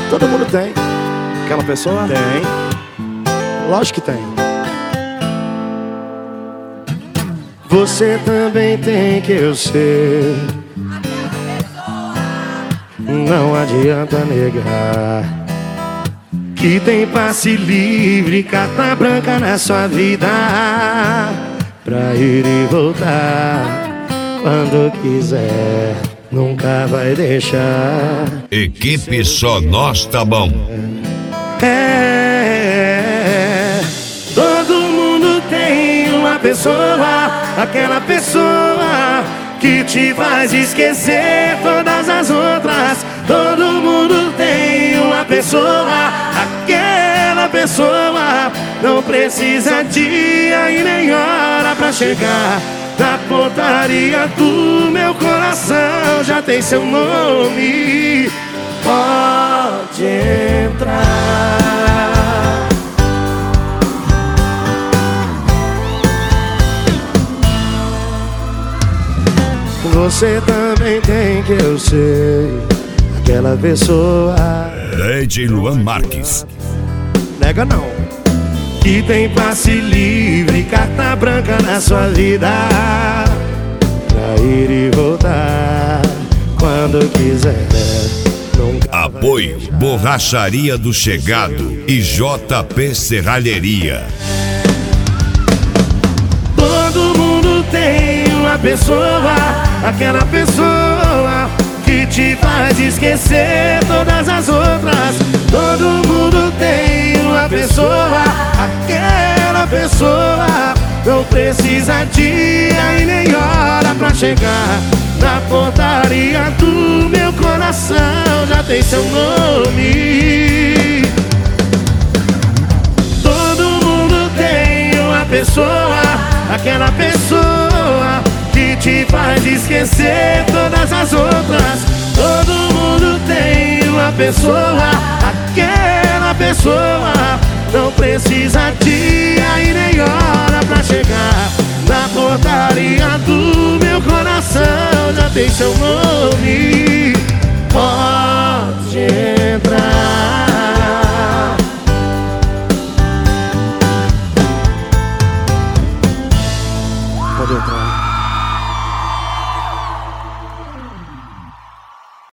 Todo mundo tem. Aquela pessoa? Tem. Lógico que tem. Você também tem, que eu sei. Não adianta negar que tem passe livre, carta branca na sua vida, pra ir e voltar quando quiser, nunca vai deixar. Equipe Só Nós Tá Bom. Todo mundo tem uma pessoa, aquela pessoa que te faz esquecer todas as outras. Todo mundo tem uma pessoa, aquela pessoa não precisa dia e nem hora pra chegar na portaria do meu coração. Já tem seu nome, pode entrar. Você também tem, que eu sei, aquela pessoa. DJ Luan Marques. Nega não. Que tem passe livre, carta branca na sua vida, pra ir e voltar quando quiser, nunca. Apoio Borracharia do Chegado e JP Serralheria. Todo mundo tem uma pessoa, aquela pessoa que te faz esquecer todas as outras. Todo mundo tem uma pessoa, aquela pessoa não precisa dia e nem hora pra chegar na portaria do meu coração. Já tem seu nome. Todo mundo tem uma pessoa, aquela pessoa que te faz esquecer todas as outras. Todo mundo tem uma pessoa, aquela pessoa não precisa dia e nem hora pra chegar na portaria do meu coração. Já tem seu nome.